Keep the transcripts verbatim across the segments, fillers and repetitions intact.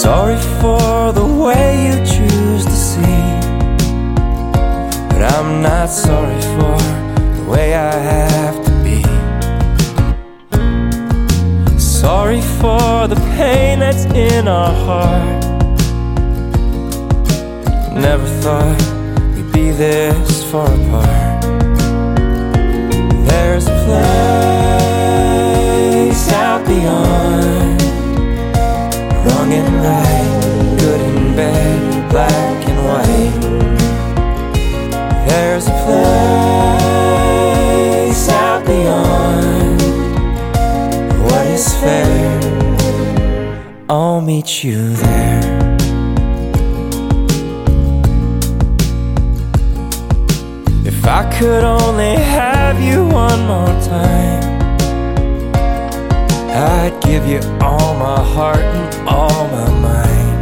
Sorry for the way you choose to see, but I'm not sorry for the way I have to be. Sorry for the pain that's in our heart. Never thought we'd be this far apart. There's a place out beyond, wrong and right, good and bad, black and white. There's a place out beyond, what is fair, I'll meet you there. If I could only have you one more time, I'd give you all my heart and all my mind.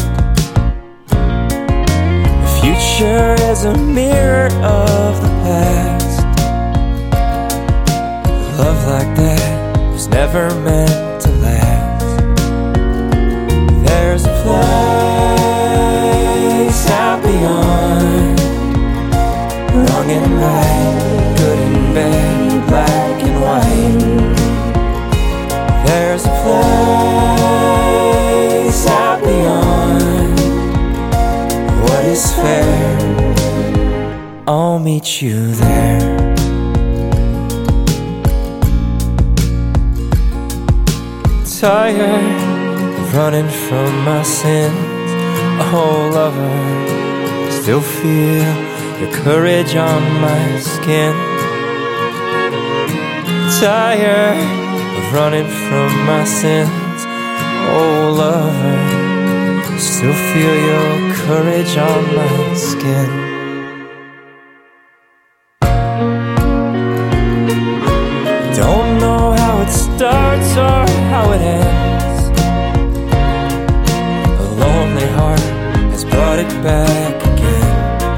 The future is a mirror of the past. Love like that was never meant to last. There's a place out beyond, wrong and right, good and bad, black and white. There's a place out beyond, what is fair, I'll meet you there. Tired of running from my sins, oh lover, still feel your courage on my skin. Tired of running from my sins, oh lover, still feel your courage on my skin. Don't know how it starts or how it ends. A lonely heart has brought it back again.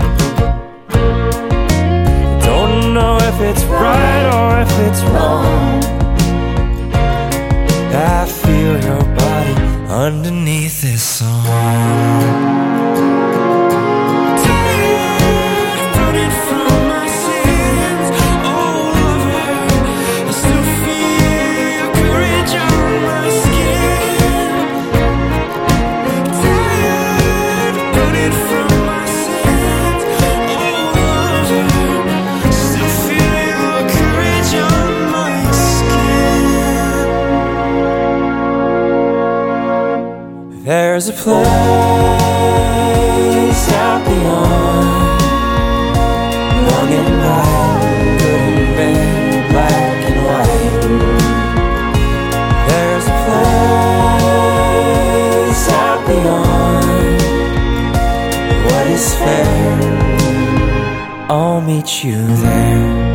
Don't know if it's right or if it's wrong. I feel your body underneath this song. There's a place out beyond, wrong and right, good and bad, black and white. There's a place out beyond, what is fair, I'll meet you there.